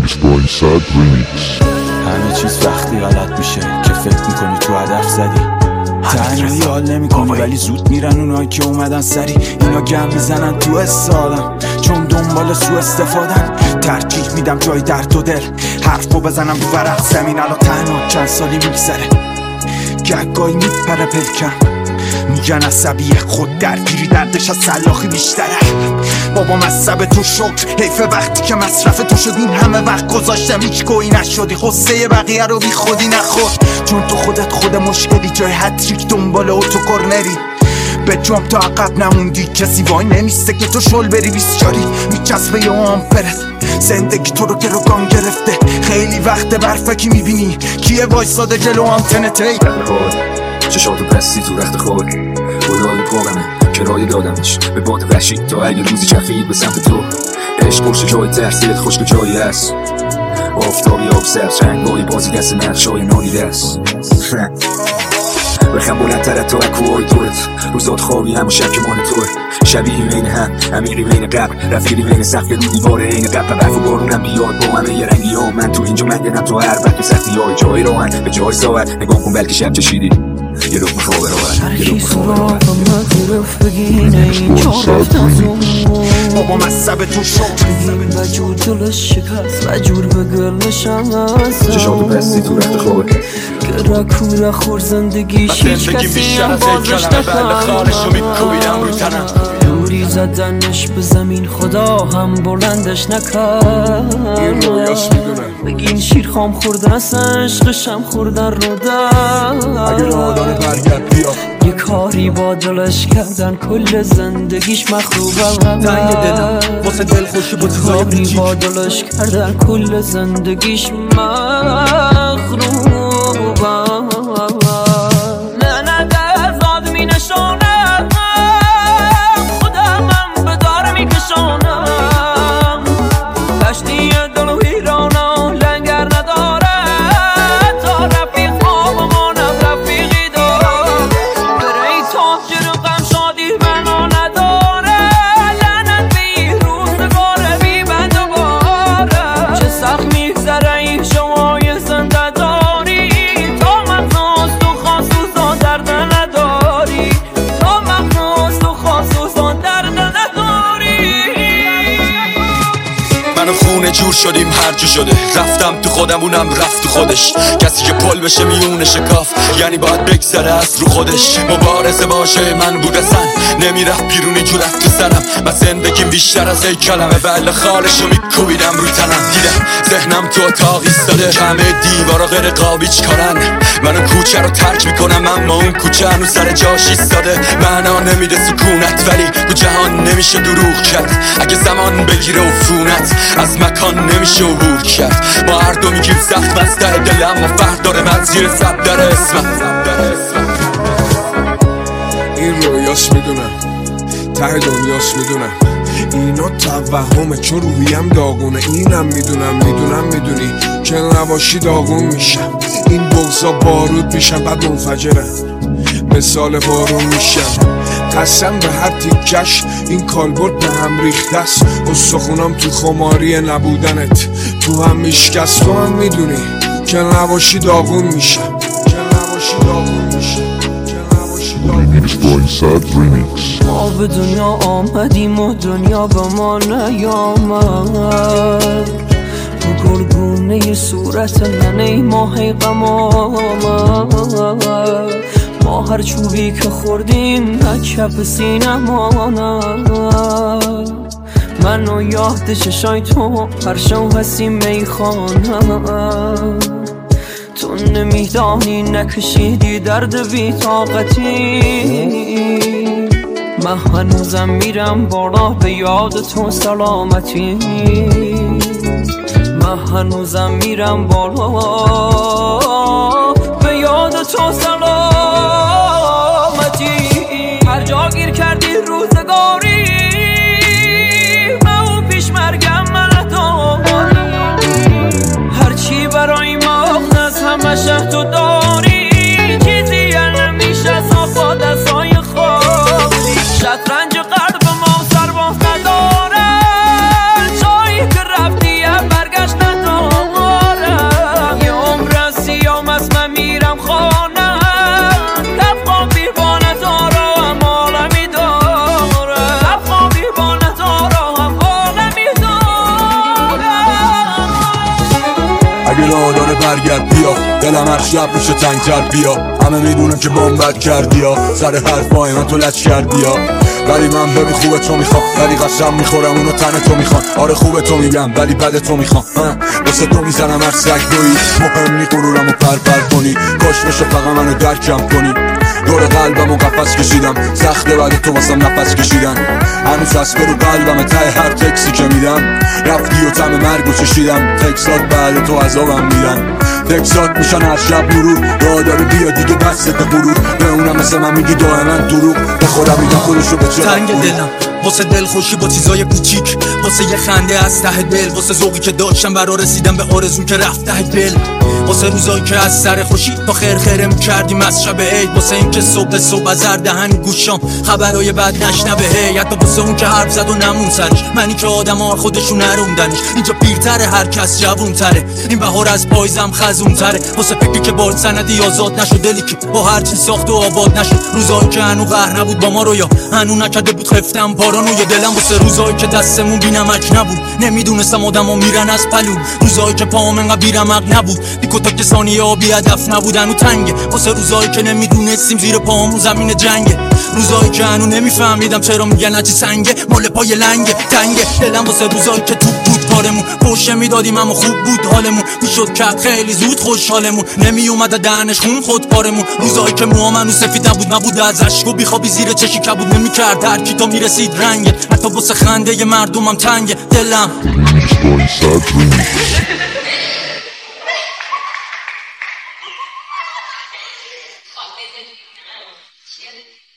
همه چیز وقتی غلط میشه که فکر میکنی تو هدف زدی، تنهایی حال نمیکنی ولی زود میرن اونایی که اومدن سری. اینا گم میزنن تو استادم چون دنبال سو استفادن. ترجیح میدم جای درد و دل حرفو بزنم رو ورق زمین. الان تنها چند سالی میگذره گهگاهی میپره پلکم، میگن عصبیه خود درگیری دردش از سلاخی بیشتره. بابا مصب تو شکر حیف وقتی که مصرف تو شد. این همه وقت گذاشتم هیچ گویی نشدی، غصه بقیه رو بی خودی نخور چون تو خودت خود مشکلی. جای هتریک دنبال اوتو کورنری به جام تا عقب نموندی، کسی وای نمیسته که تو شل بری بیسچاری میچسبه یا آمپرت. زندگی تو رو گروگان گرفته، خیلی وقت برفکی میبینی کیه وایساده جلو آنتنته. چشاتو پستی تو رخت خود خدای پاقمه کرایه دادمش به باد وحشی تا اگه روزی چرخید به سمت تو. عشق پرش جای ترسیت خشک جایی هست، آفتابی آب سبز رنگای بازی دست نقشای نادیده است. بخم بلندتر تا اکوهای دورت، روزات خوابی هم و شب که مان توه. شبیه بین هم امیری بین قبر، رفیقی بین سقف رو دیواره این قبر. برف و بارونم بیاد با همه یه رنگی ها، من تو اینجا مندنم تو هر وقت سختی های جای راهن به جای ساعت. نگاه کن بلکه شب چشیدی یه لقمه خواب راهن، یه لقمه خواب راهن. گرفت بگینه این چا رفتم زون بابا مصب تو شد بگین و جور دلش شکست و جور به گلشم هست. چشاتو پستی تو رخت خواب گره کوره خور زندگیش هیچ کسی هم بازش نکن. دوری زدنش به زمین خدا هم بلندش نکرد. بگین شیر خام خوردن اصلا عشقشم خوردن رو در. اگه راه داره برگرد بیا، یه کاری با دلش کردن کل زندگیش مخروبه. تنگ دلم واسه دل خوشی با چیزای کاری با دلش کردن کل زندگیش مخروبه. نه نه دزاد می نشانم خودم هم به دار می کشانم. دشتی دل و ویرانم لنگر نداره تا رفیق آبمانم رفیقی دارم. بره تاجر غم شادی بنا نداره، لعنت بی روزگاره بی بند و باره. چه سخت میگذره این شمای زنده داری، تا مغناز تو خاصوزا درد نداری، تا مغناز تو خاصوزا درد نداری. منو خونه جور شدیم هر جو شده، رفتم تو خودم اونم رفت تو خودش. کسی که پل بشه میونه شکاف یعنی باید بگذره از رو خودش. مبارزه باشه من بود اصلا نمیرفت بیرونی جورت تو سرم. من زندگیم بیشتر از ای کلمه بله خالشو میکویدم رو تنم. دیدم ذهنم تو اتاق ایستاده، همه دیوارا غیر قابیچ کارن. منو کوچه رو ترک میکنم اما اون کوچه هنو سر جاش ایستاده. معنا نمیده سکونت ولی تو جهان نمیشه دروغ کرد. اگه زمان بگیره عفونت از مکان نمیشه عبور کرد. ما هر دو میگیم سخت بسته دل اما فرق داره من زیر زب در اسمم. این رویاش میدونم ته دنیاش میدونم، اینا توهمه چون روحیم داغونه. اینم میدونی که نباشی داغون میشم. این بغضا بارود میشم بعد منفجرم مثال بارون میشم. قسم به هر تیکش این کالبرد به هم ریخته است. استخونام تو خماری نبودنت تو هم میشکست. تو هم میدونی که نباشی داغون میشم. ما به دنیا آمدیم و دنیا به ما نیامد. تو گلگونه صورت ننه ماه غم آمد. ما هر چوبی که خوردیم کف سینم آمد. منو یاد چشای تو هر شو هستیم میخوانم. تو نمیدانی نکشیدی درد بی‌طاقتی. من هنوزم میرم بالا به یاد تو سلامتی. من هنوزم میرم بالا به یاد تو سلامتی. هر جا گیر کردی روزگاری من پیش مرگم من داری. هرچی برای ما همه شه تو داری. چیزی نمیشه صافا دستای خوابی. شطرنج قلب ما سرباز نداره، جایی که رفتی برگشت نداره. اگه راه داره برگرد بیا، دلم هر شب میشه تنگتر بیا. همه میدونم که بد کردی ها، سر حرفای من تو لچ کردی ها، ولی من ببین خوبه تو میخوام، ولی قسم میخورم اونو تن تو میخوام. آره خوبه تو میگم ولی بد تو میخوام، واسه تو میزنم هر سگ دویی. مهم نی غرورمو پر کنی، کاش بشه فقط منو درکم کنی. دور قلبمو قفس کشیدم، سخته بعد تو واسم نفس کشیدن. هنوز هست برو قلبم ته هر تکسی که میدم. رفتی و طعم مرگو چشیدم، تکسات بعد تو عذابم میدن. تکسات میشن هر شب مرور، راه داره بیا دیگه دستت غرور. به اونم مثل من میگی دائما دروغ، به خودم میگم خودشو به چه تنگ دلم واسه دل خوشی با چیزای کوچیک، واسه یه خنده از ته دل، واسه ذوقی که داشتم برا رسیدم به آرزو که رفت ته دل، واسه روزایی که از سر خوشی تا خرخره میکردیم از شب عید، واسه این که صبح از هر دهن گوشام خبرای بد نشنوه هی، حتی واسه اون که حرف زد و نمون سرش، منی که آدما خودشون نروندنش. اینجا پیرتره هر کس جوونتره، این بهار از پایزم خزونتره، واسه فکری که بال سندی آزاد نشد، دلی که با هر چی ساخت و آباد نشد، روزایی که هنو قهر نبود با ما رو، یا هنو نکرده بود خفتم پارانوی دلم، واسه روزایی که دستمون بی‌نمک نبود، نمیدونستم آدما میرن از پلو، روزایی که پام انقدر بی‌رمق نبود، دیکوتا که ثانیه ها بی هدف نبودن و تنگه، واسه روزایی که نمیدونستیم زیر پاهامون زمین جنگه، روزایی که هنو نمیفهمیدم چرا میگن هرچی سنگه مال پای لنگه تنگه دلم، واسه روزایی که توپ بود پارمون پوشه میدادیم اما خوب بود حالمون، میشد کرد خیلی زود خوشحالمون، نمی اومده دهنش خون خود پارمون، روزایی که موامنو سفید نبود از اشک و بیخوابی زیر چشی کبود، نمیکرد هر کی تا میرسید رنگه، حتی واسه خنده مردمم تنگه دلم. Yeah.